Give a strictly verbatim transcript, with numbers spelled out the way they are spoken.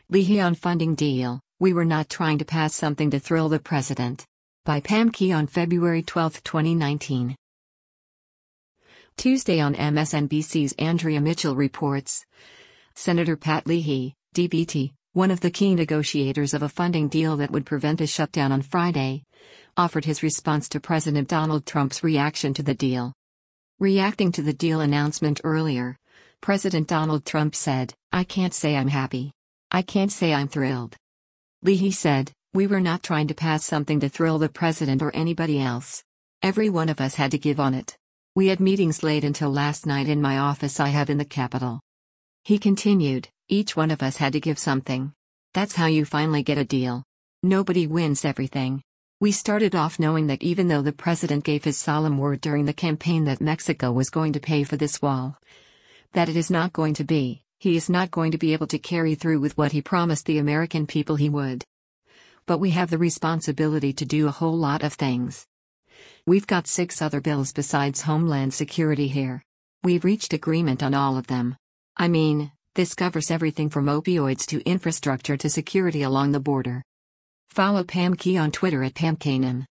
Leahy on funding deal, we were not trying to pass something to thrill the president. By Pam Key on February twelfth, twenty nineteen. Tuesday on M S N B C's Andrea Mitchell reports. Senator Pat Leahy, D B T, one of the key negotiators of a funding deal that would prevent a shutdown on Friday, offered his response to President Donald Trump's reaction to the deal. Reacting to the deal announcement earlier, President Donald Trump said, "I can't say I'm happy. I can't say I'm thrilled." Leahy said, "We were not trying to pass something to thrill the president or anybody else. Every one of us had to give on it. We had meetings late until last night in my office I have in the Capitol." He continued, "Each one of us had to give something. That's how you finally get a deal. Nobody wins everything. We started off knowing that even though the president gave his solemn word during the campaign that Mexico was going to pay for this wall, that it is not going to be, he is not going to be able to carry through with what he promised the American people he would. But we have the responsibility to do a whole lot of things. We've got six other bills besides Homeland Security here. We've reached agreement on all of them. I mean, this covers everything from opioids to infrastructure to security along the border." Follow Pam Key on Twitter at Pam Kanem.